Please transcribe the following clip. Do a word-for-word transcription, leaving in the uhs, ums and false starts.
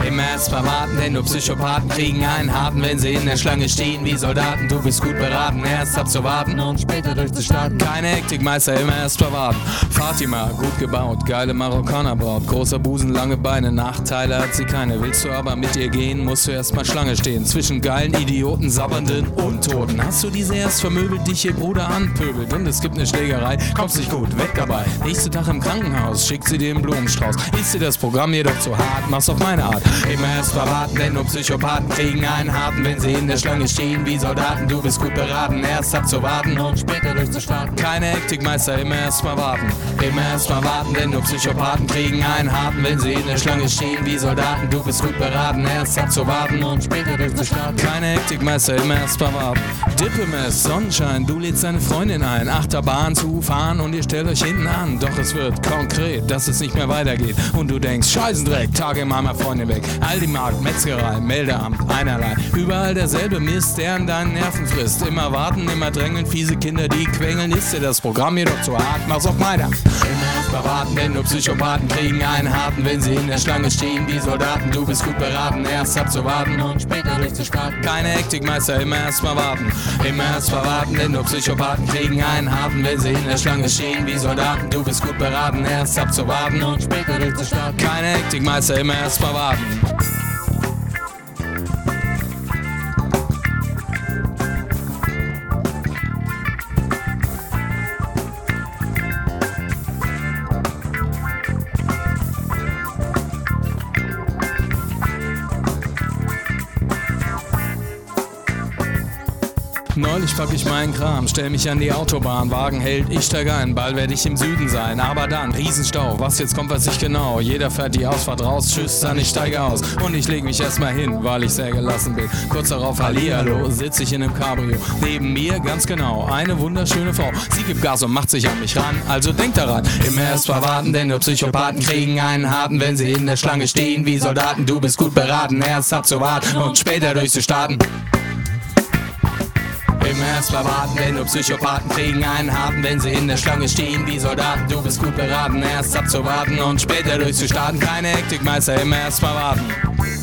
Immer erst mal warten, denn nur Psychopathen kriegen einen harten, wenn sie in der Schlange stehen wie Soldaten. Du bist gut beraten, erst abzuwarten und später durchzustarten. Keine Hektik, Meister, immer erst mal warten. Fatima, gut gebaut, geile Marokkanerbraut, großer Busen, lange Beine, Nachteile hat sie keine. Willst du aber mit ihr gehen, musst du erst mal Schlange stehen. Zwischen geilen Idioten, sabbernden Untoten. Hast du diese erst vermöbelt, dich ihr Bruder anpöbelt und es gibt eine Schlägerei, kommst nicht gut, weg dabei. Nächsten Tag im Krankenhaus, schickt sie dir einen Blumenstrauß. Ist dir das Programm jedoch zu hart, mach's auf meine Art. Immer erst mal warten, denn nur Psychopathen kriegen einen harten, wenn sie in der Schlange stehen wie Soldaten. Du bist gut beraten, erst abzuwarten und später durchzustarten. Keine Hektik, Meister, immer erst mal warten. Immer erst mal warten, denn nur Psychopathen kriegen einen harten, wenn sie in der Schlange stehen wie Soldaten. Du bist gut beraten, erst abzuwarten und später durchzustarten. Keine Hektik, Meister, immer erst mal warten. Diplomas, Sonnenschein, du lädst deine Freundin ein, Achterbahn zu fahren und ihr stellt euch hinten an. Doch es wird konkret, dass es nicht mehr weitergeht und du denkst, Scheißendreck, Tage im meiner Freundin weg. Aldi-Markt, Metzgerei, Meldeamt, einerlei. Überall derselbe Mist, der an deinen Nerven frisst. Immer warten, immer drängeln, fiese Kinder, die quengeln. Ist dir das Programm jedoch zu hart, mach's auf meiner. Immer erst mal warten, denn nur Psychopathen kriegen einen harten, wenn sie in der Schlange stehen wie Soldaten. Du bist gut beraten, erst abzuwarten und später durchzustarten. Keine Hektik, Meister, immer erst mal warten. Immer erst mal warten, denn nur Psychopathen kriegen einen harten, wenn sie in der Schlange stehen wie Soldaten. Du bist gut beraten, erst abzuwarten und später durchzustarten. Keine Hektik, Meister, immer erst mal warten. Neulich pack ich meinen Kram, stell mich an die Autobahn, Wagen hält, ich steig ein, bald werd ich im Süden sein, aber dann, Riesenstau, was jetzt kommt, weiß ich genau, jeder fährt die Ausfahrt raus, tschüss, dann ich steige aus und ich leg mich erstmal hin, weil ich sehr gelassen bin. Kurz darauf, hallihallo, sitz ich in einem Cabrio, neben mir, ganz genau, eine wunderschöne Frau, sie gibt Gas und macht sich an mich ran, also denk daran, immer erst mal warten, denn nur Psychopathen kriegen einen harten, wenn sie in der Schlange stehen wie Soldaten. Du bist gut beraten, erst abzuwarten und später durchzustarten. Immer erst mal warten, denn nur Psychopathen kriegen einen harten, wenn sie in der Schlange stehen wie Soldaten. Du bist gut beraten, erst abzuwarten und später durchzustarten. Keine Hektik, Meister, immer erst mal warten.